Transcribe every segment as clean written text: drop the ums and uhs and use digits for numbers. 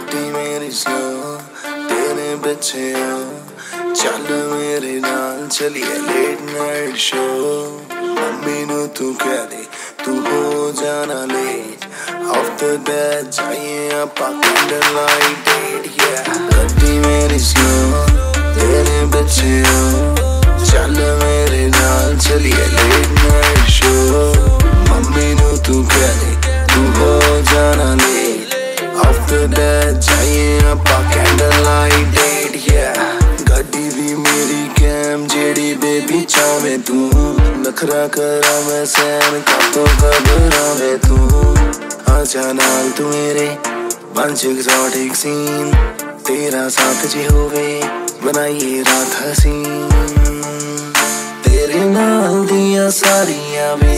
गड्डी मेरी स्लो तेरे पीछे आ चल मेरे नाल चलिए लेट नाइट शो मम्मी नू तू कह दे तू हो जाना लेट आफ्टर दैट जाइए आपा कैंडल लाइट डेट गड्डी मेरी स्लो तेरे पीछे आ चल मेरे नाल चलिए लेट नाइट शो मम्मी नू तू कह दे तू हो जाना लेट आफ्टर दैट जाइए आपा कैंडल लाइट डेट गड्डी भी मेरी कैम जेडी बेबी चावे तू नखरा करा मैं सैन का तो घबरावे तू आजा नाल तू मेरे बंच एक्सोटिक सीन तेरा साथ जी होवे बनाइए रात हसीन तेरे नाल दिया सारियां वे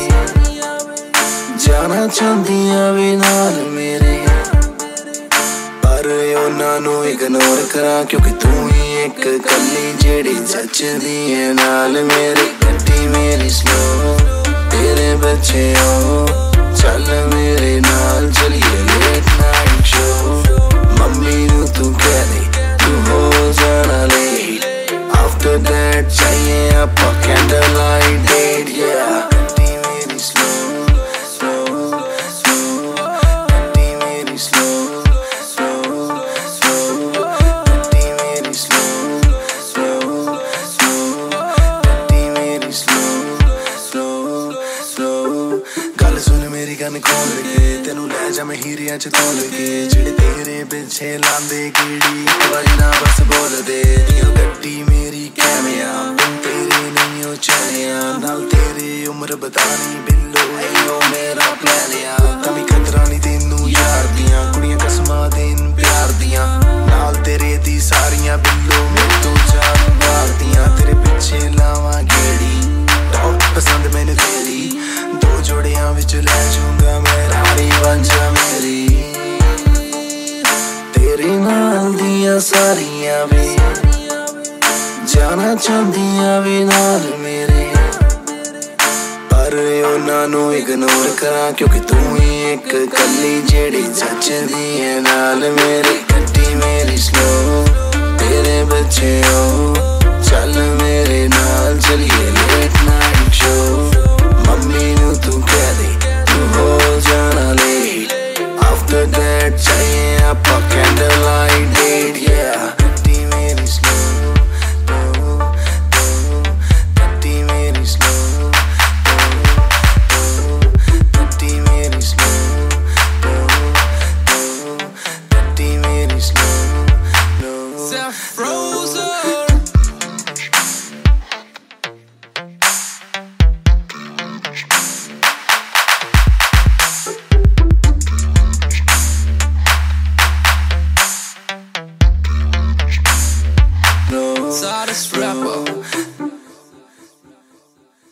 जाना चाहदियां वे नाल मेरे पर उन्हां नू इग्नोर करा क्योंकि तू ही एक कली जेड़ी जचदी है नाल मेरी गड्डी मेरी स्लो तेरे बच्चे हो चल मेरे नाल चलिए लेट नाइट शो मम्मी नू तू कह दे तू हो जाना लेट आफ्टर दैट चाहिए आपा कैंडल लाइट डेट गड्डी मेरी स्लो गल सुन मेरी गन खोल के तेनू लै जा मैं हीरियां च तोल के जेड़े तेरे पिछे लांदे कीड़ी इक बारी ना बस बोल दे गड्डी मेरी कैमिया बिन तेरे नहीं हो चलिया नाल तेरे उम्र बतानी बिल्लो एयो मेरा प्लान या कमी खतरा नहीं तेनू यार दियां कुड़ियां कसमां देन प्यार दियां नाल तेरे दी सारियां बिल्लो मेरे तो जान मार दियां तेरे पिछे लावां गेड़ी टॉप पसंद मैंने तेरी जोड़ियां विच ले जाऊंगा मैं रानी बन जा मेरी तेरे नाल दिया सारियां वे जाना चाहदियां वे नाल मेरे पर उन्हां नू इग्नोर करा क्योंकि तू ही एक कली जेड़ी जचदी है नाल मेरी गड्डी मेरी स्लो तेरे बच्चे हो